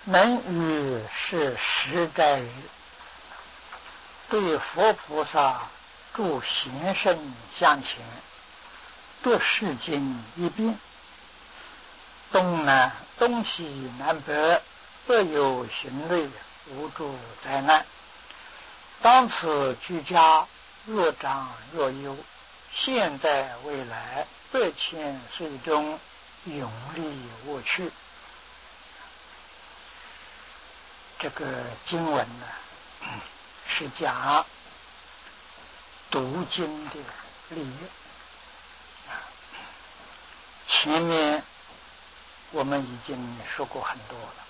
能与是实在日，对佛菩萨诸贤圣相前，各世间一变，东西南北各有行类，无诸灾难。当此居家，若长若忧，现在未来10000岁中，永历无去。这个经文呢，是讲读经的利益。前面我们已经说过很多了，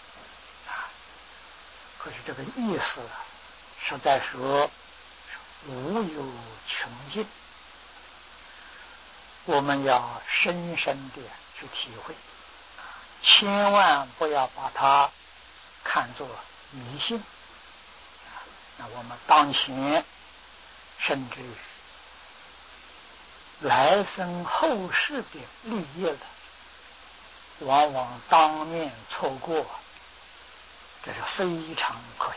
可是这个意思实在说无有穷尽，我们要深深的去体会，千万不要把它看作迷信。那我们当前甚至来生后世的利益了，往往当面错过，这是非常可惜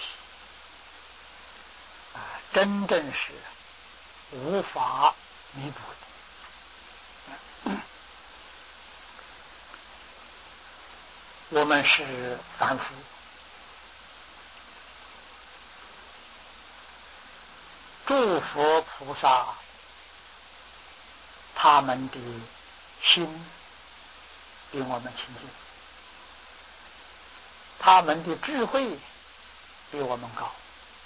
真正是无法弥补的。我们是凡夫，诸佛菩萨他们的心比我们亲近，他们的智慧比我们高，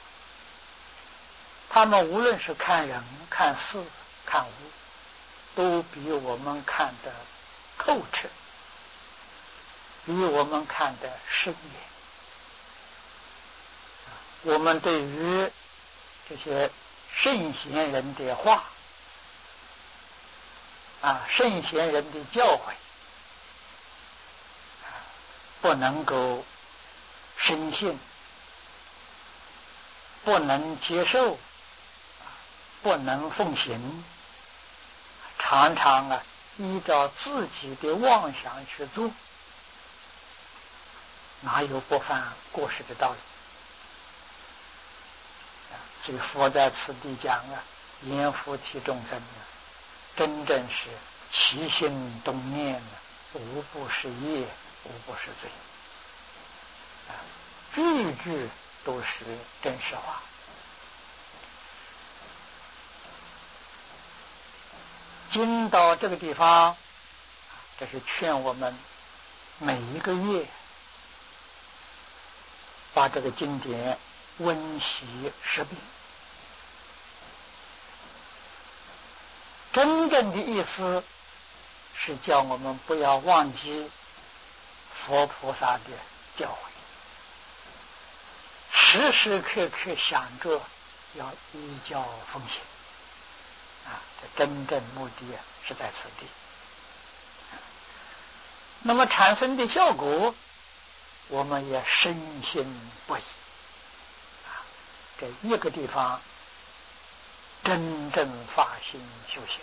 他们无论是看人、看事、看物，都比我们看得透彻，比我们看得深远。我们对于这些圣贤人的话圣贤人的教诲不能够深信，不能接受，不能奉行，常常依照自己的妄想去做，哪有不犯过失的道理？所以佛在此地讲阎浮提众生真正是起心动念无不是业，无不是罪句句都是真实话。经到这个地方，这是劝我们每一个月把这个经典温习10遍。真正的意思是叫我们不要忘记佛菩萨的教诲，时时刻刻想着要依教奉行这真正目的是在此地。那么产生的效果，我们也深信不疑这一个地方真正发心修行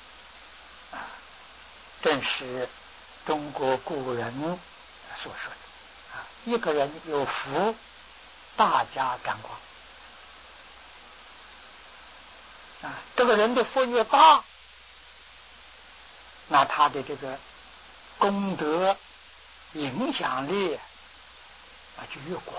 正是中国古人所说的一个人有福，大家感光这个人的福越大，那他的这个功德影响力就越广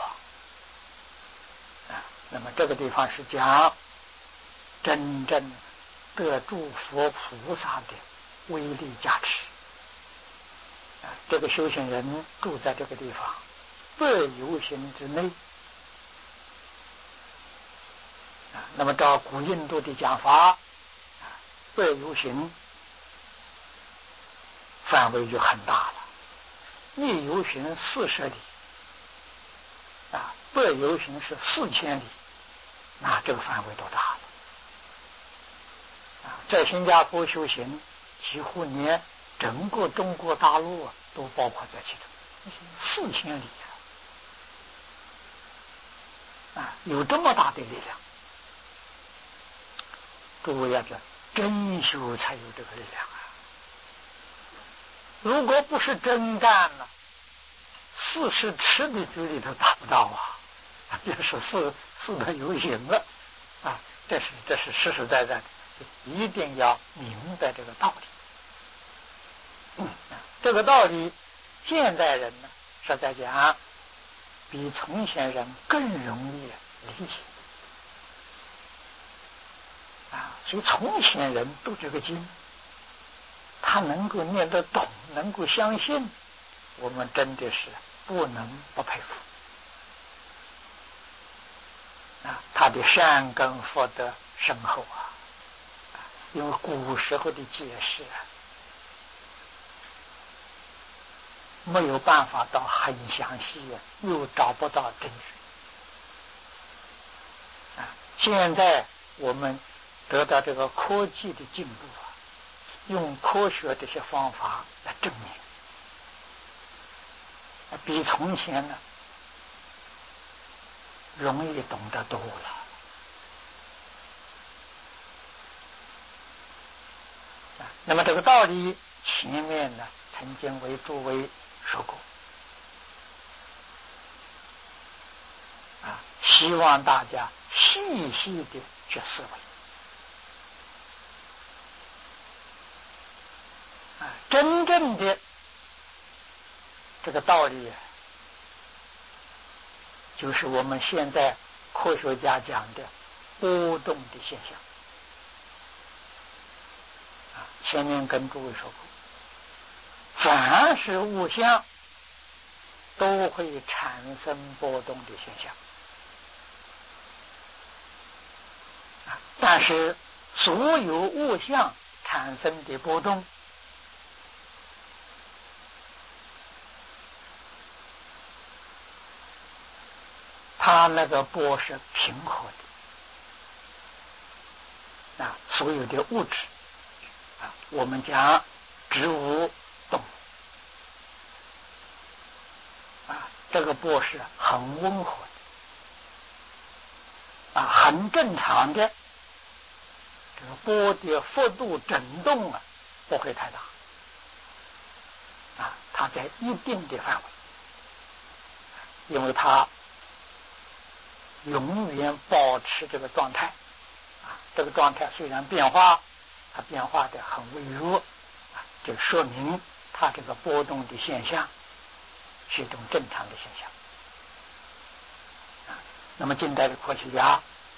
那么这个地方是讲真正得诸佛菩萨的威力加持这个修行人住在这个地方100由行之内那么照古印度的讲法100由行范围就很大了，1由行40里100由行是4000里，那这个范围多大了在新加坡修行几乎连整个中国大陆都包括在其中，4000里有这么大的力量。诸位要知道，真修才有这个力量如果不是真干了， 40尺的距离都达不到啊，别说4的游行了啊，这是实实在在的，一定要明白这个道理。这个道理，现代人呢，实在讲，比从前人更容易理解啊。所以从前人读这个经，他能够念得懂，能够相信，我们真的是不能不佩服啊！他的善根福德深厚啊，因为古时候的解释没有办法到很详细，又找不到证据啊。现在我们得到这个科技的进步啊，用科学这些方法来证明，比从前呢容易懂得多了啊。那么这个道理前面呢曾经为诸位说过啊，希望大家细细的去思维啊，真正的这个道理就是我们现在科学家讲的波动的现象啊。前面跟诸位说过，凡是物象都会产生波动的现象啊，但是所有物象产生的波动，它那个波是平和的啊，所有的物质啊，我们讲植物、动物啊，这个波是很温和的啊，很正常的，这个波的幅度震动啊不会太大啊，它在一定的范围，因为它永远保持这个状态啊，这个状态虽然变化，它变化的很微弱啊，这说明它这个波动的现象是一种正常的现象啊。那么近代的科学家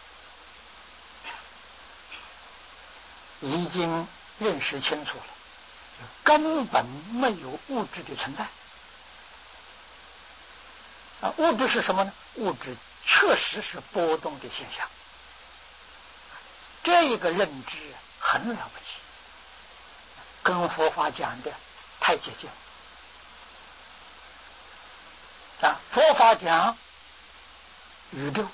已经认识清楚了，根本没有物质的存在啊。物质是什么呢？物质确实是波动的现象，这一个认知很了不起，跟佛法讲的太接近啊。佛法讲宇宙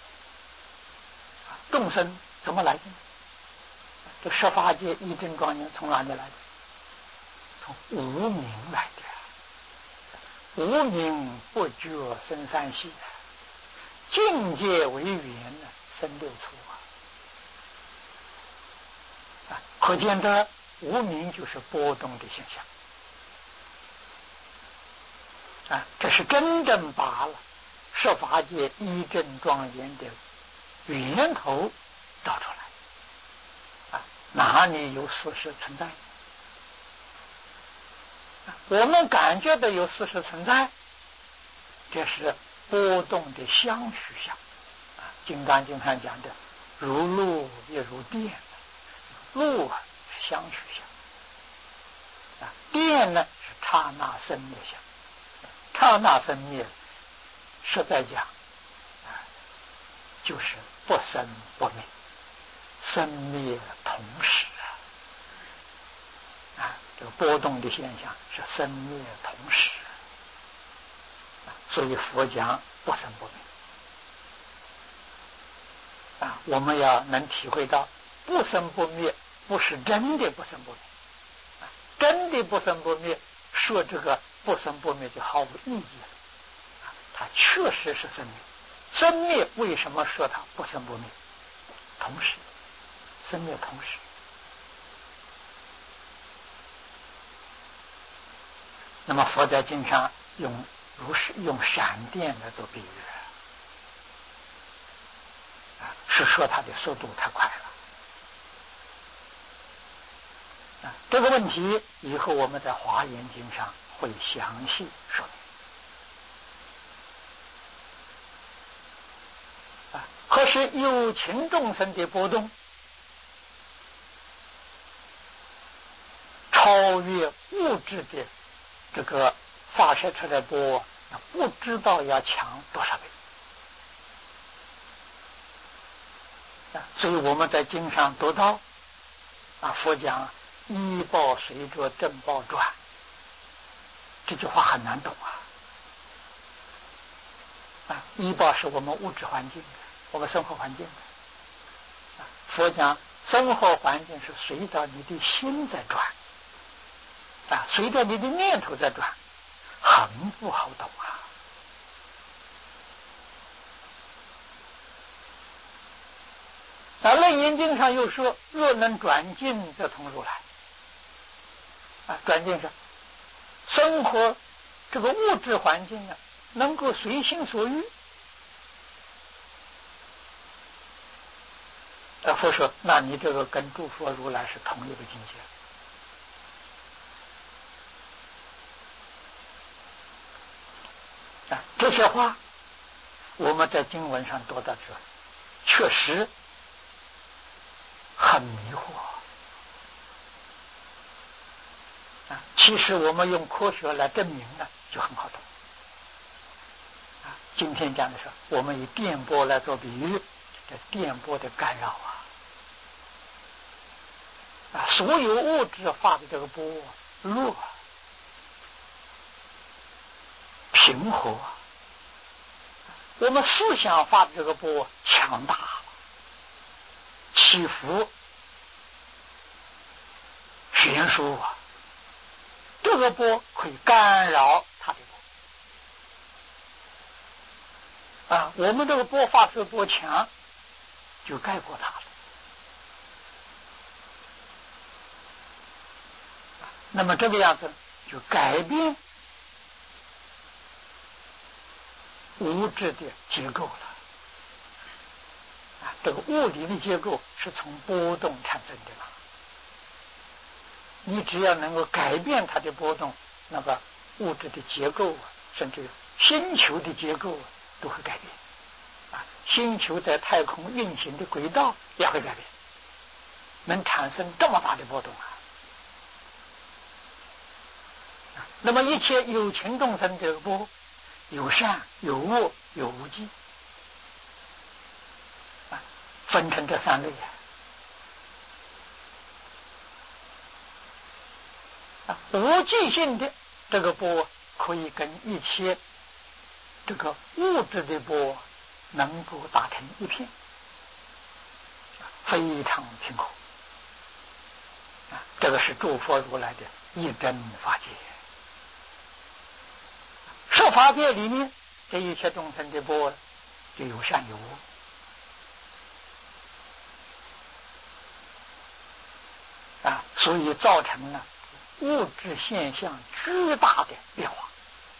众生怎么来的？这18界一真庄严从哪里来的？从无明来的。无明不觉生三系，境界为缘生6处啊。可见这无明就是波动的现象啊，这是真正把了18界一真庄严的源头找出来啊，哪里有事实存在？我们感觉到有事实存在，这是波动的相续相啊。金刚经上讲的如露也如电，露是相续相啊，电呢是刹那生灭相，刹那生灭实在讲啊，就是不生不灭，生灭同时啊，这个波动的现象是生灭同时啊，所以佛讲不生不灭啊。我们要能体会到不生不灭不是真的不生不灭啊，真的不生不灭，说这个不生不灭就毫无意义了啊。它确实是生灭，生灭为什么说它不生不灭？同时，生灭同时。那么佛在经上用如是用闪电来做比喻是说它的速度太快了这个问题以后我们在华严经上会详细说明可是有情众生的波动超越物质的这个发射出来波，不知道要强多少倍所以我们在经上读到佛讲依报随着正报转，这句话很难懂依报是我们物质环境的，我们生活环境的佛讲生活环境是随着你的心在转随着你的念头在转，很不好懂楞严经上又说若能转境则通如来转境是生活这个物质环境能够随心所欲佛说那你这个跟诸佛如来是同一个境界这些话我们在经文上读到这确实很迷惑其实我们用科学来证明就很好懂今天讲的是我们以电波来做比喻，这电波的干扰所有物质发的这个波弱平和我们思想发的这个波强大起伏悬殊这个波可以干扰它的波我们这个波发出波强就盖过它了那么这个样子就改变物质的结构了这个物理的结构是从波动产生的你只要能够改变它的波动，那个物质的结构甚至星球的结构都会改变星球在太空运行的轨道也会改变，能产生这么大的波动那么一切有情众生这个波有善有恶有无记分成这三类无记性的这个波可以跟一切这个物质的波能够打成一片非常平和这个是诸佛如来的一真法界设法界里面这一切众生的波就有善有恶所以造成了物质现象巨大的变化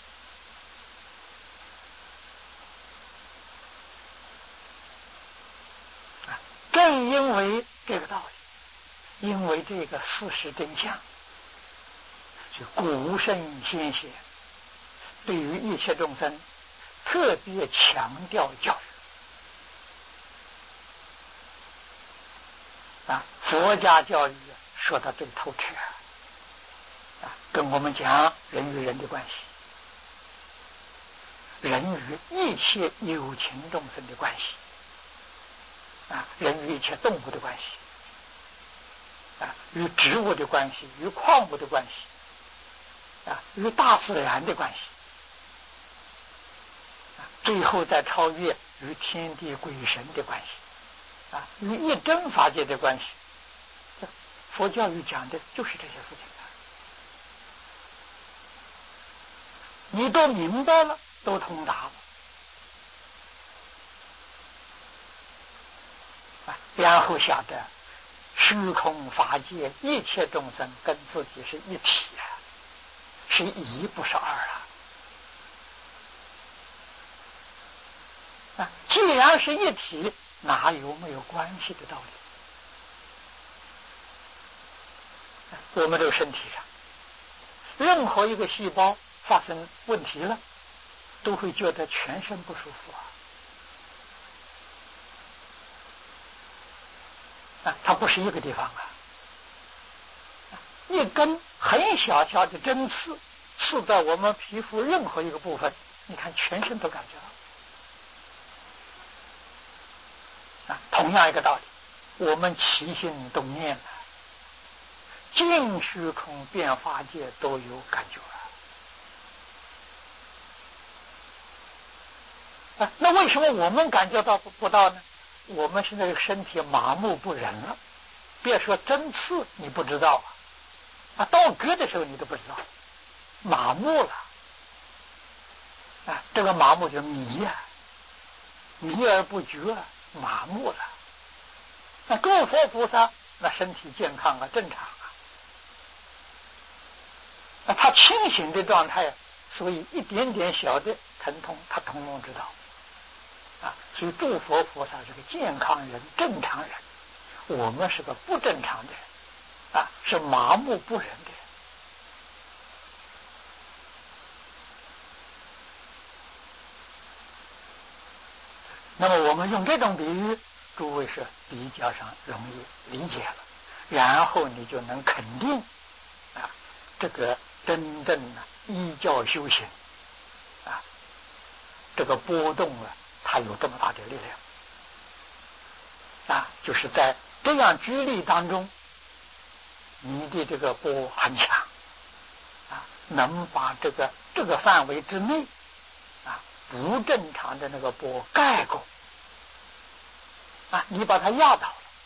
正因为这个道理，因为这个事实真相，就古圣先贤对于一切众生特别强调教育佛家教育说得最透彻跟我们讲人与人的关系，人与一切有情众生的关系人与一切动物的关系与植物的关系，与矿物的关系与大自然的关系最后再超越与天地鬼神的关系与一真法界的关系佛教育讲的就是这些事情你都明白了都通达了然后晓得虚空法界一切众生跟自己是一体是一不是二既然是一体，哪有没有关系的道理？我们这个身体上，任何一个细胞发生问题了，都会觉得全身不舒服它不是一个地方一根很小小的针刺刺到我们皮肤任何一个部分，你看全身都感觉到同样一个道理，我们起心动念尽虚空变法界都有感觉那为什么我们感觉到不到呢？我们现在身体麻木不仁了，别说针刺你不知道到割的时候你都不知道，麻木了这个麻木就迷迷而不觉，麻木了。那诸佛菩萨那身体健康正常他清醒的状态，所以一点点小的疼痛他统统知道所以诸佛菩萨是个健康人，正常人，我们是个不正常的人是麻木不仁的人。那么我们用这种比喻，诸位是比较上容易理解了，然后你就能肯定这个真正依教修行这个波动它有这么大的力量就是在这样举例当中，你的这个波很强能把这个范围之内不正常的那个波盖过你把它压倒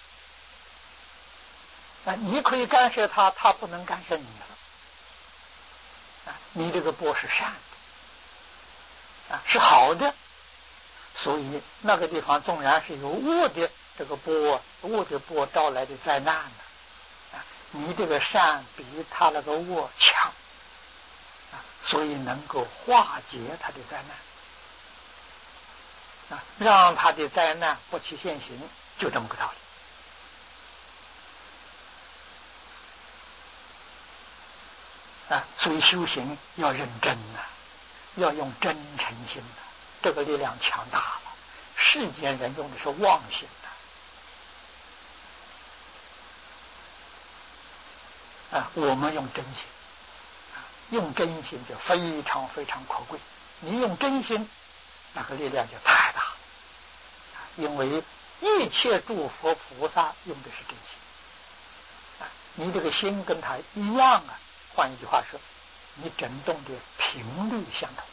了你可以干涉它，它不能干涉你了你这个波是善的是好的，所以那个地方纵然是有恶的这个波，恶的波招来的灾难你这个善比他那个恶强所以能够化解他的灾难让他的灾难不起现行，就这么个道理所以修行要认真要用真诚心这个力量强大了。世间人用的是妄心我们用真心用真心就非常非常可贵。你用真心，那个力量就太大了因为一切诸佛菩萨用的是真心你这个心跟他一样换一句话说，你振动的频率相同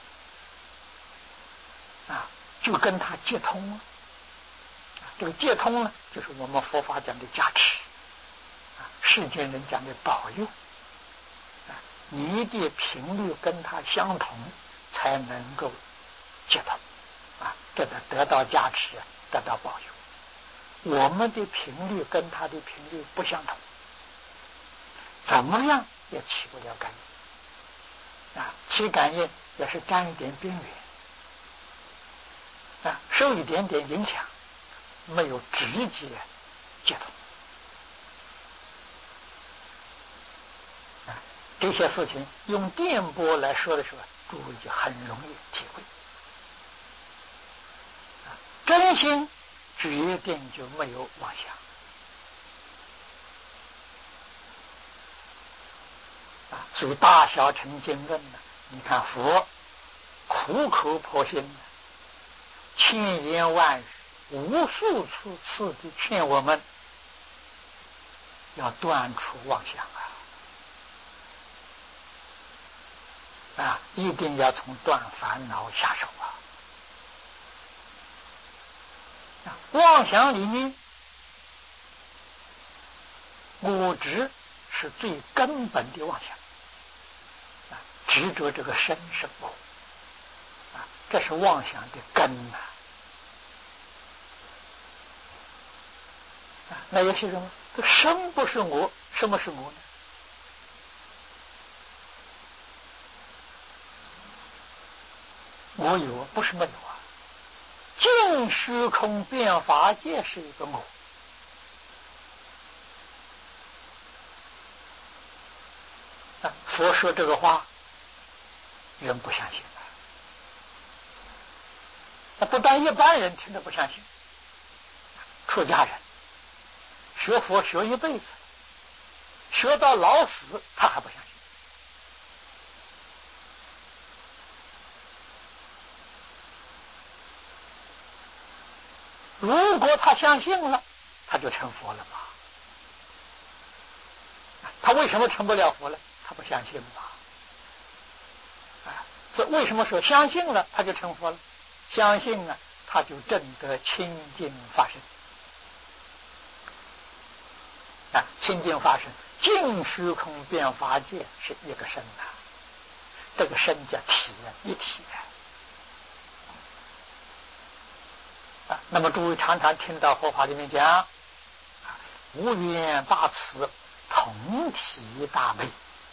就跟他接通了这个接通呢，就是我们佛法讲的加持世间人讲的保佑你的频率跟他相同，才能够接通这才得到加持得到保佑。我们的频率跟他的频率不相同，怎么样也起不了感应起感应也是沾一点边缘受一点点影响，没有直接接通这些事情用电波来说的时候，诸位就很容易体会真心决定就没有妄想所以大小乘经论你看佛苦口婆心千言万语无数次的劝我们要断除妄想一定要从断烦恼下手妄想里面我执是最根本的妄想执着这个身是我这是妄想的根那有些人说身不是我，什么是我呢？我有不是没有尽虚空变法界是一个我。佛说这个话，人不相信了。那不但一般人听得不相信，出家人学佛学一辈子，学到老死，他还不相信。如果他相信了，他就成佛了嘛。他为什么成不了佛了？他不相信嘛。这为什么说相信了他就成佛了？相信了，他就证得清净法身。清净法身，尽虚空变法界是一个身呐，这个身叫体一体那么诸位常常听到佛法里面讲无缘大慈，同体大悲。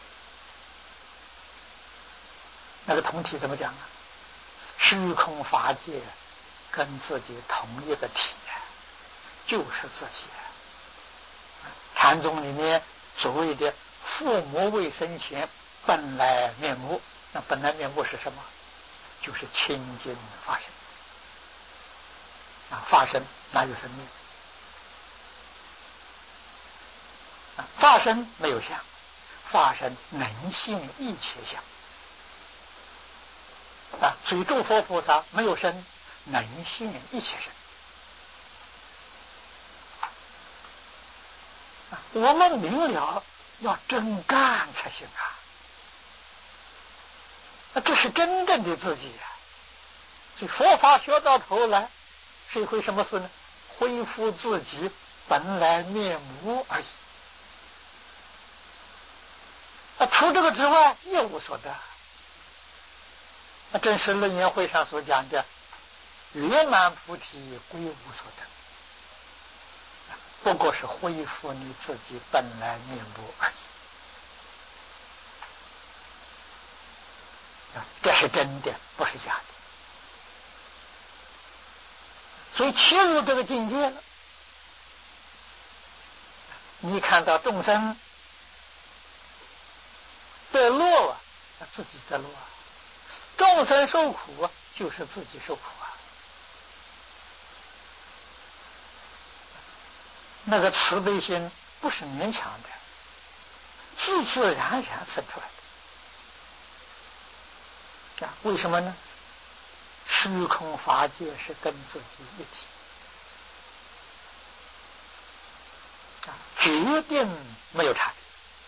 那个同体怎么讲啊？虚空法界跟自己同一个体就是自己。禅宗里面所谓的父母未生前本来面目，那本来面目是什么？就是清净法身。法身哪有生命？法身没有相，法身能现一切相。所以诸佛菩萨没有身，能现一切身。我们明了要真干才行这是真正的自己所以佛法学到头来，是一回什么事呢？恢复自己本来面目而已。除这个之外，一无所得。正是楞严会上所讲的圆满菩提归无所得，不过是恢复你自己本来面目而已。这是真的，不是假的。所以切入这个境界了，你看到众生得乐自己得乐众生受苦就是自己受苦那个慈悲心不是勉强的，自自然然生出来的为什么呢？虚空法界是跟自己一体决定没有差别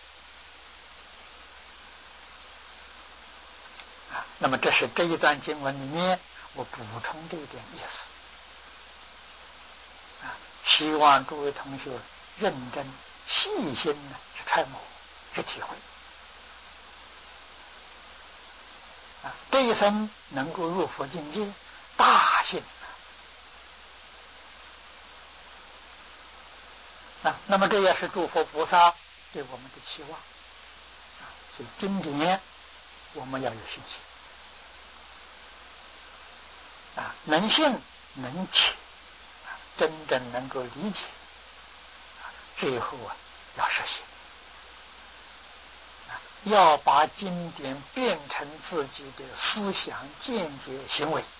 那么这是这一段经文里面我补充这一点意思希望诸位同学认真细心去揣摩去体会这一生能够入佛境界，大幸那么这也是诸佛菩萨对我们的期望所以经典我们要有信心能信能解真正能够理解最后要实行要把经典变成自己的思想见解行为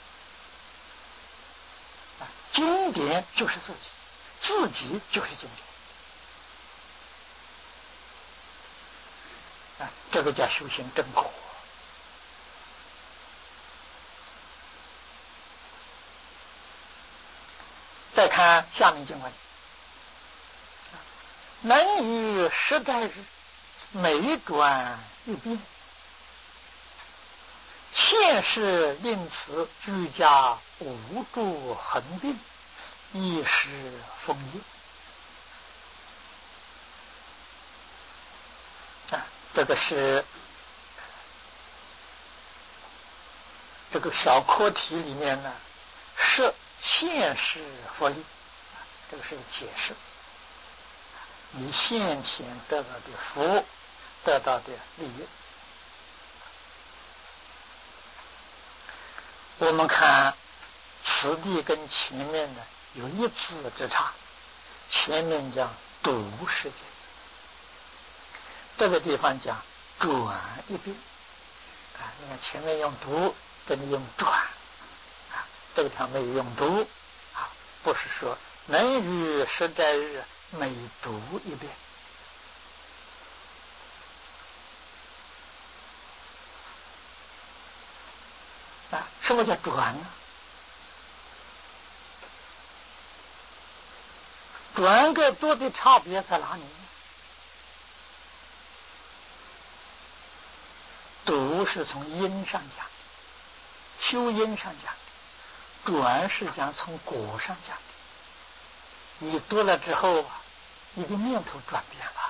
经典就是自己，自己就是经典这个叫修行正果再看下面经文能于时代日每转一变现世因此居家无住横病一时丰业这个是这个小课题里面呢是现世佛力这个是解释你现前得到的福得到的利益我们看此地跟前面呢有一字之差，前面讲读世界，这个地方讲转一遍啊。你看前面用读，这里用转啊，这个地方没有用读啊，不是说能于实在日每读一遍啊。什么叫转呢？转跟读的差别在哪里呢？读是从因上讲，修因上讲；转是讲从果上讲的。你读了之后啊，你的念头转变了，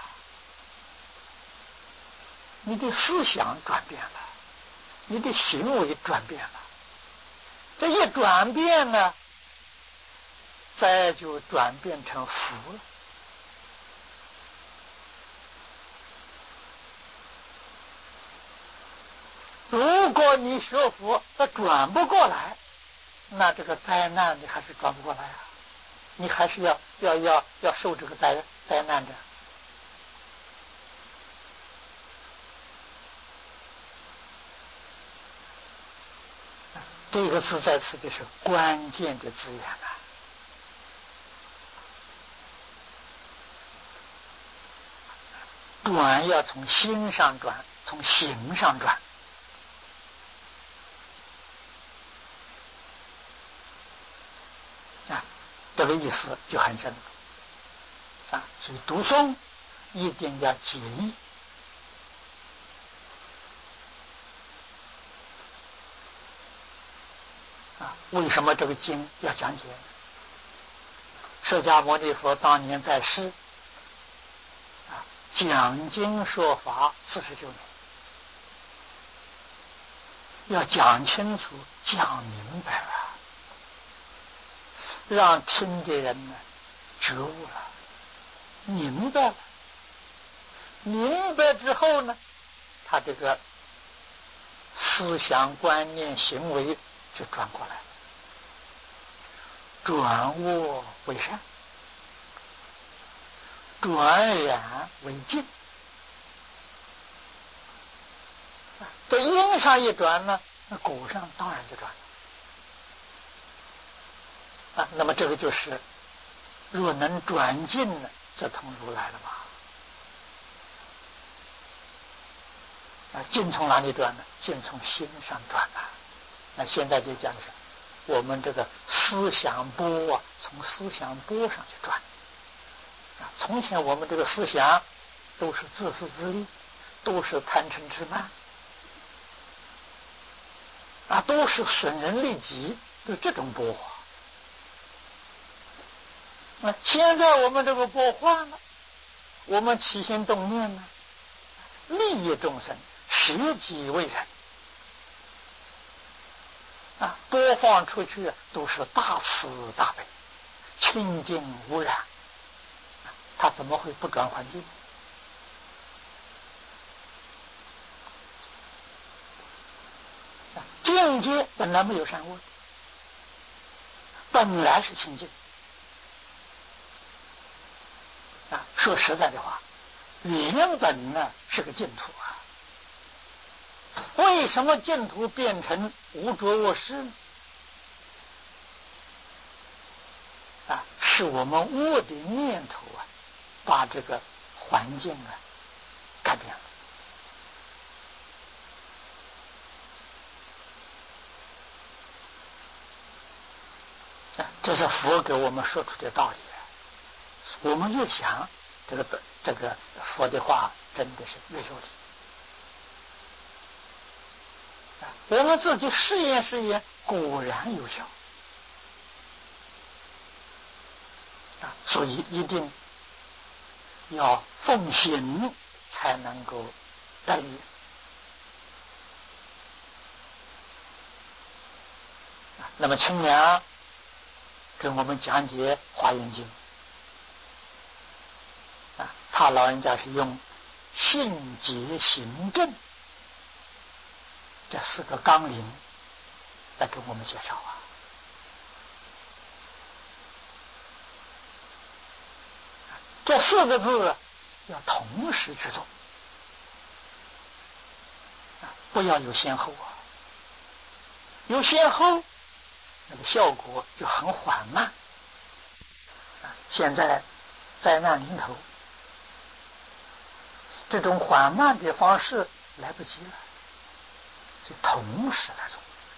你的思想转变了，你的行为转变了。这一转变呢，再就转变成福了。如果你学佛它转不过来，那这个灾难你还是转不过来啊，你还是要受这个灾难的。这个字在此的是关键的字眼啊。转要从心上转，从行上转啊，这个意思就很深啊。所以读诵一定要解义啊。为什么这个经要讲解？释迦牟尼佛当年在世啊，讲经说法49年，要讲清楚、讲明白了，让听的人呢觉悟了、明白了。明白之后呢，他这个思想、观念、行为就转过来了。转恶为善，转染为净。这因上一转呢，那果上当然就转了啊。那么这个就是，若能转尽呢，则通如来了嘛。啊，尽从哪里转呢？尽从心上转啊。那现在就讲的是，我们这个思想波啊，从思想波上去转啊。从前我们这个思想都是自私自利，都是贪嗔痴慢啊，都是损人利己的这种波啊。现在我们这个波换了，我们起心动念呢，利益众生，舍己为人啊，播放出去都是大慈大悲、清净无染，他怎么会不转环境？境界本来没有善恶，本来是清净啊。说实在的话，原本呢是个净土啊。为什么净土变成无着恶事呢？啊，是我们恶的念头啊，把这个环境啊改变了。这是佛给我们说出的道理啊。我们越想这个佛的话，真的是越有理。我们自己试验试验，果然有效啊！所以一定要奉行，才能够得力啊。那么清凉跟我们讲解《华严经》啊，他老人家是用信解行证这4个纲领来给我们介绍啊。 这4个字要同时去做，不要有先后啊。有先后，那个效果就很缓慢。现在灾难临头，这种缓慢的方式来不及了，就同时来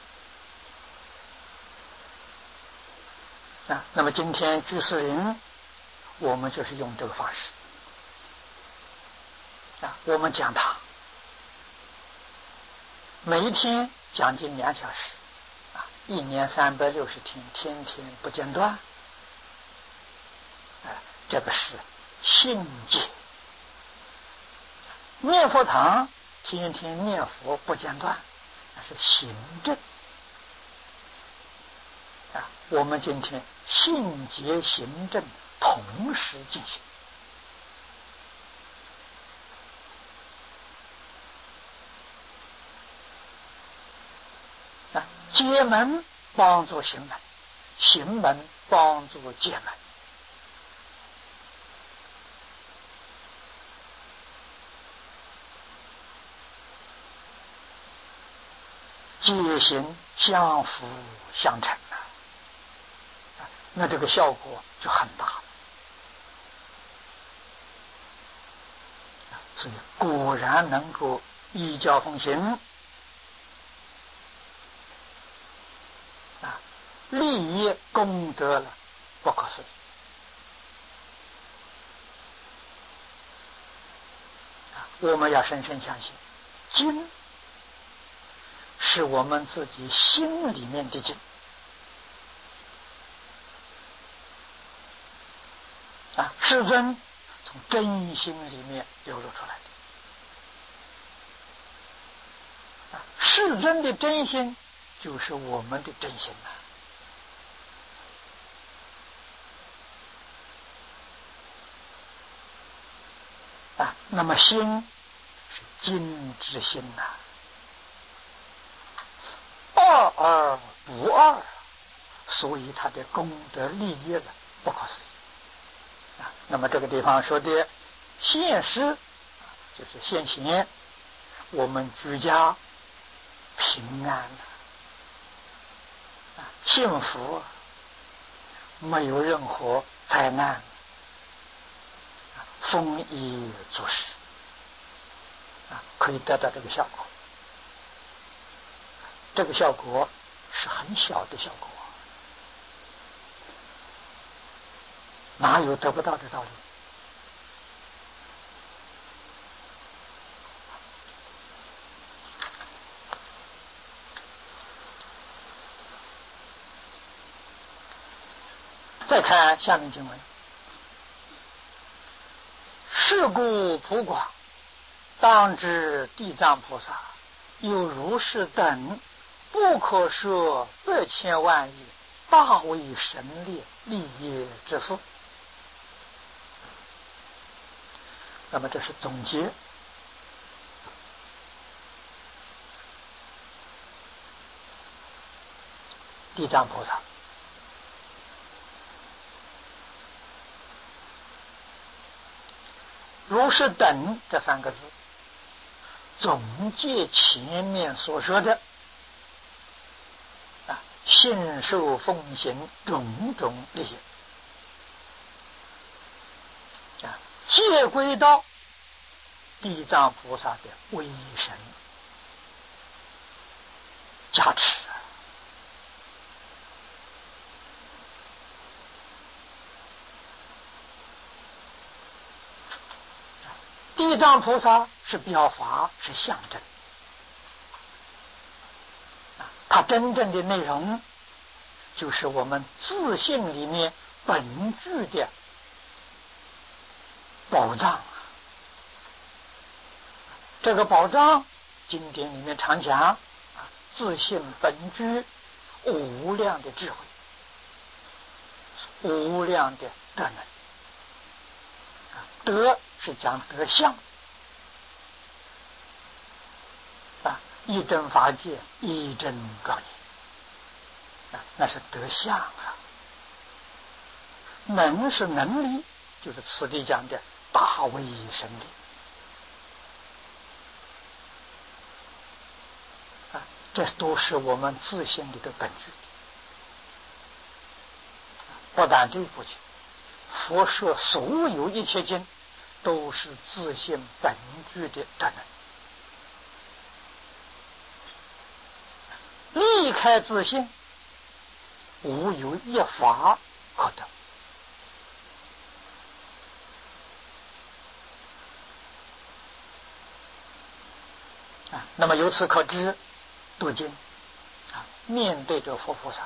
做。那么今天居士林，我们就是用这个方式。我们讲堂每一天将近2小时，1年360天，天天不间断。这个是信解。念佛堂天天念佛不间断，那是行正。我们今天信解行正同时进行。解门帮助行门，行门帮助解门。解行相辅相成那这个效果就很大了。所以果然能够依教奉行，利益功德了，不可思议。我们要深深相信，经是我们自己心里面的经世尊从真心里面流露出来的。世尊的真心就是我们的真心那么心是经之心二而不二，所以它的功德利益了不可思议。那么这个地方说的现实，就是现前我们居家平安幸福，没有任何灾难，丰衣足食可以得到这个效果。这个效果是很小的效果，哪有得不到的道理？再看下面经文：是故普广，当知地藏菩萨有如是等不可说100千万亿大为神力利益之事。那么这是总结。地藏菩萨如是等这3个字总结前面所说的信受奉行种种利益，皆归到地藏菩萨的威神加持。地藏菩萨是表法，是象征，它真正的内容就是我们自信里面本具的宝藏。这个宝藏经典里面常讲，自信本具无量的智慧，无量的德能。德是讲德相一真法界，一真庄严那是德相能是能力， 就是此地讲的大为生利啊，这都是我们自性里的本具。不但这一部经，佛说所有一切经都是自性本具的德能，离开自性，无有一法可得。那么由此可知，读经面对着佛菩萨，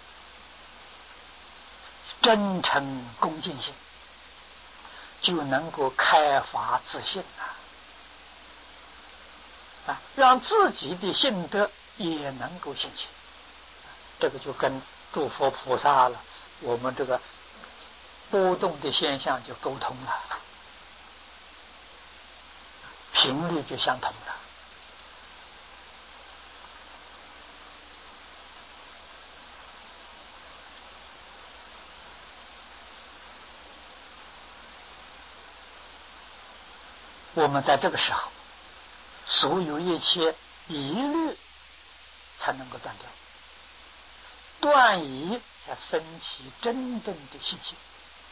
真诚恭敬心，就能够开发自信让自己的性德也能够兴起。这个就跟诸佛菩萨了，我们这个波动的现象就沟通了，频率就相同了。我们在这个时候，所有一切疑虑才能够断掉，断疑才升起真正的信心。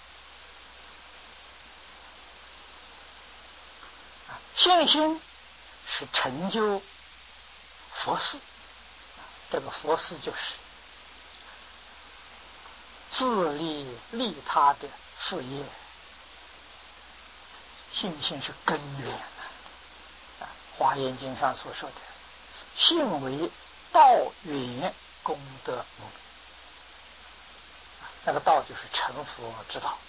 信心是成就佛事，这个佛事就是自利利他的事业。信心是根源华严经上所说的信为道源功德母，那个道就是成佛之道，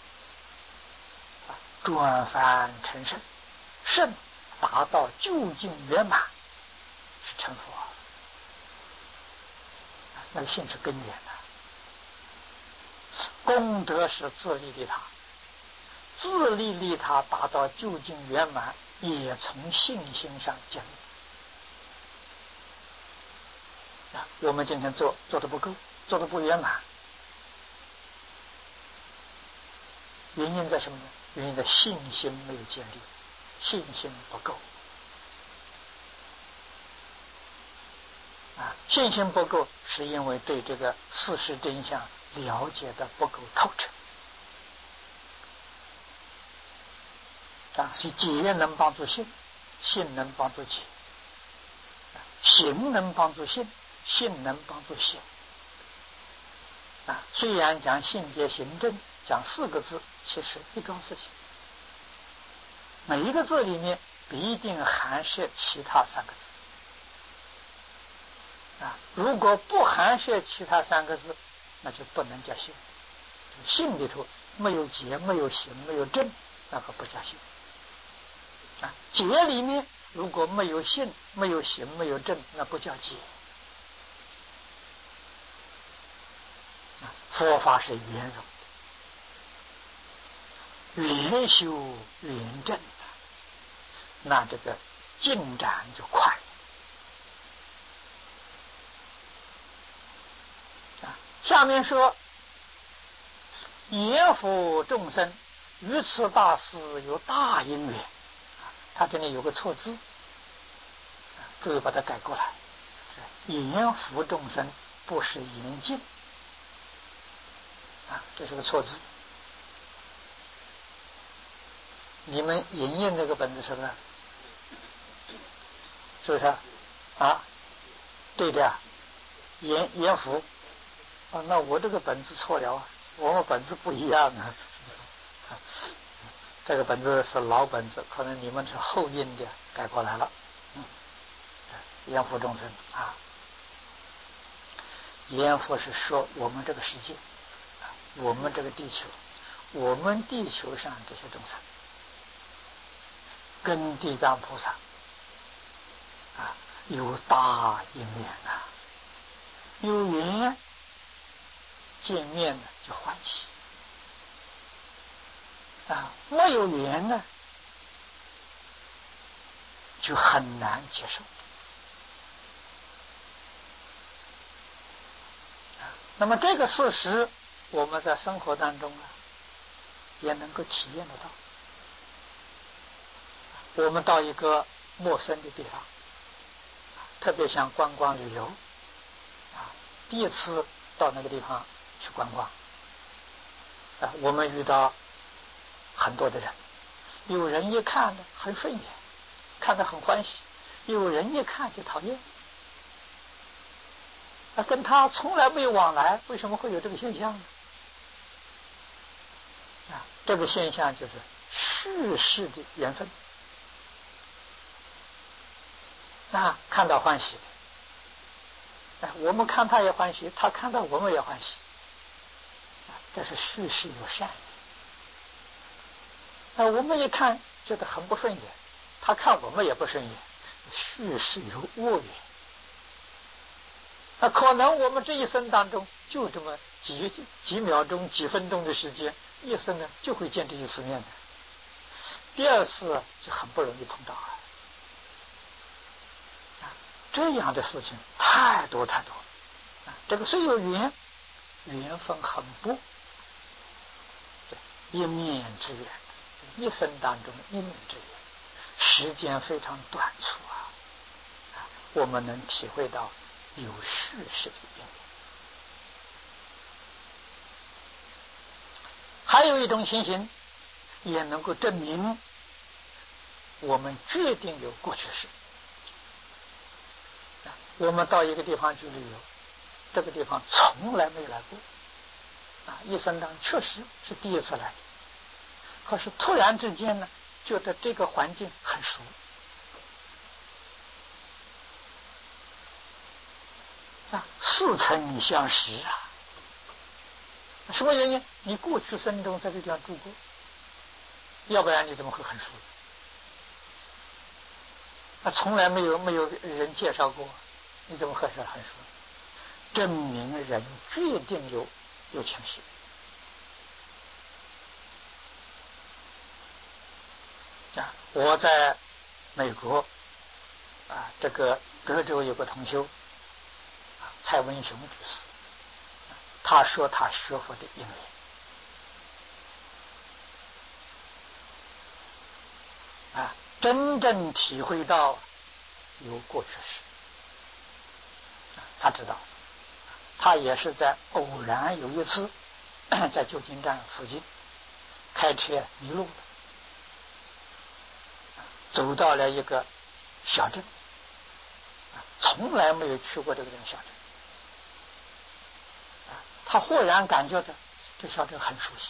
转凡成圣，圣达到究竟圆满是成佛，那个信是根源功德是自利利他，自利利他达到究竟圆满，也从信心上建立。我们今天做的不够，做的不圆满，原因在什么呢？原因在信心没有建立，信心不够信心不够是因为对这个事实真相了解的不够透彻所以解能帮助信，信能帮助解，行能帮助信，信能帮助行虽然讲信解行证讲4个字，其实一桩事情，每一个字里面必定含摄其他3个字如果不含摄其他3个字，那就不能叫信。信里头没有解，没有行，没有证，那个不叫信解里面如果没有信，没有行，没有证，那不叫解佛法是圆融的，圆修圆证那这个进展就快下面说言福众生于此大事有大因缘，他这里有个错字，注意把它改过来，言福众生不是言尽这是个错字。你们营业那个本子是不是？是不是对的言福那我这个本子错了我们本子不一样这个本子是老本子，可能你们是后印的改过来了言福众生言福是说我们这个世界我们这个地球，我们地球上这些众生跟地藏菩萨有大因缘有缘见面呢就欢喜没有缘呢就很难接受那么这个事实我们在生活当中也能够体验得到。我们到一个陌生的地方，特别像观光旅游第一次到那个地方去观光我们遇到很多的人，有人一看呢很顺眼，看得很欢喜，有人一看就讨厌跟他从来没有往来，为什么会有这个现象呢？这个现象就是世事的缘分看到欢喜的我们看他也欢喜，他看到我们也欢喜这是世事有善我们一看觉得很不顺眼，他看我们也不顺眼，世事有恶缘可能我们这一生当中就这么几秒钟几分钟的时间，一生呢就会见这一次面的，第二次就很不容易碰到这样的事情太多太多这个虽有缘分很薄，一面之缘，一生当中一面之缘，时间非常短促我们能体会到有世事的因缘。还有一种情形也能够证明我们决定有过去式。我们到一个地方去旅游，这个地方从来没来过一生当中确实是第一次来，可是突然之间呢觉得这个环境很熟似曾相识什么原因？你过去生中在这地方住过，要不然你怎么会很熟从来没有人介绍过，你怎么会很熟？证明人决定有前世我在美国这个德州有个同修蔡文雄居士，他说他学佛的因缘真正体会到有过去式他知道，他也是在偶然有一次在旧金山附近开车迷路了，走到了一个小镇从来没有去过这个小镇他忽然感觉到这小镇很熟悉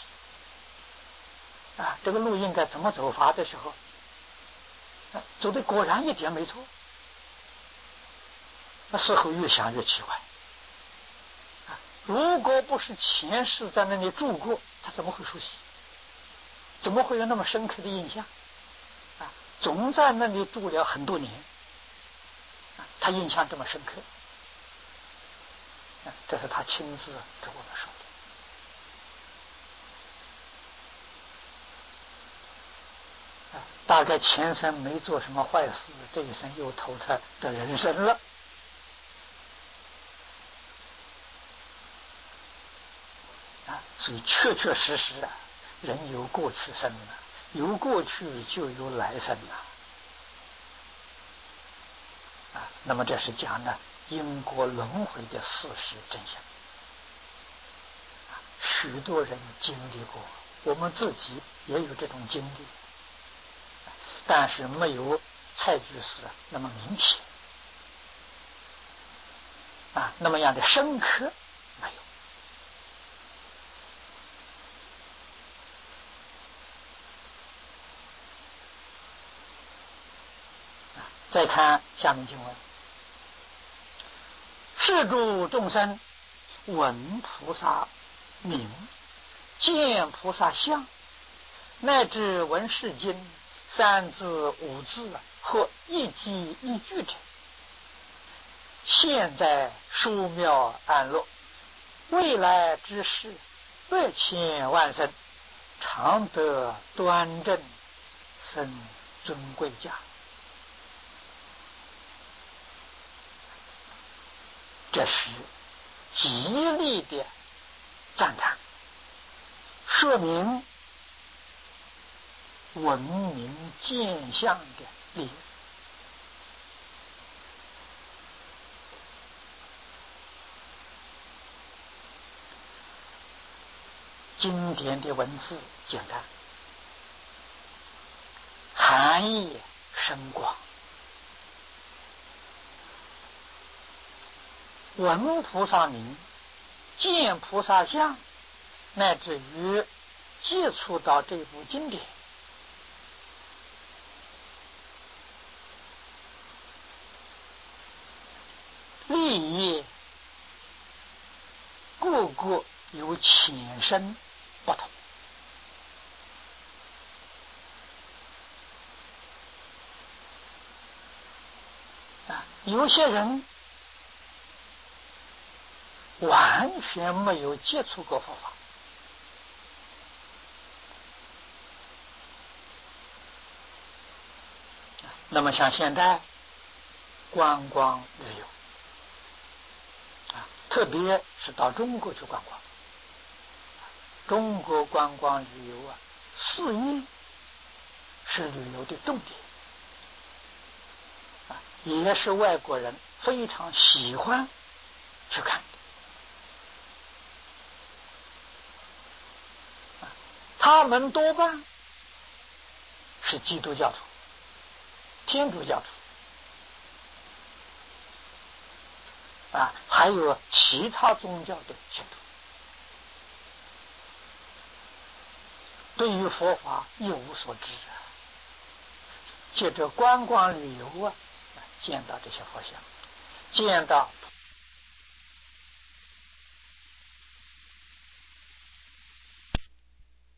这个路应该怎么走法的时候走的果然一点没错事后越想越奇怪如果不是前世在那里住过，他怎么会熟悉？怎么会有那么深刻的印象总在那里住了很多年他印象这么深刻这是他亲自给我们说的大概前生没做什么坏事，这一生又投胎的人生了所以确确实实人有过去生有过去就有来生那么这是讲的因果轮回的事实真相许多人经历过，我们自己也有这种经历但是没有蔡居士那么明显那么样的深刻没有再看下面经文，是诸众生闻菩萨名，见菩萨相，乃至闻世经3字5字或一记一句者，现在殊妙安乐，未来之事百千万生，常得端正生尊贵家。这是极力的赞叹，说明闻名见相的理由。经典的文字简单，含义深广。闻菩萨名，见菩萨相，乃至于接触到这部经典，利益各个有浅深不同。有些人完全没有接触过佛法，那么像现在观光旅游特别是到中国去观光，中国观光旅游事业是旅游的重点也是外国人非常喜欢去看的他们多半是基督教徒、天主教徒还有其他宗教的信徒，对于佛法一无所知借着观光旅游见到这些佛像，见到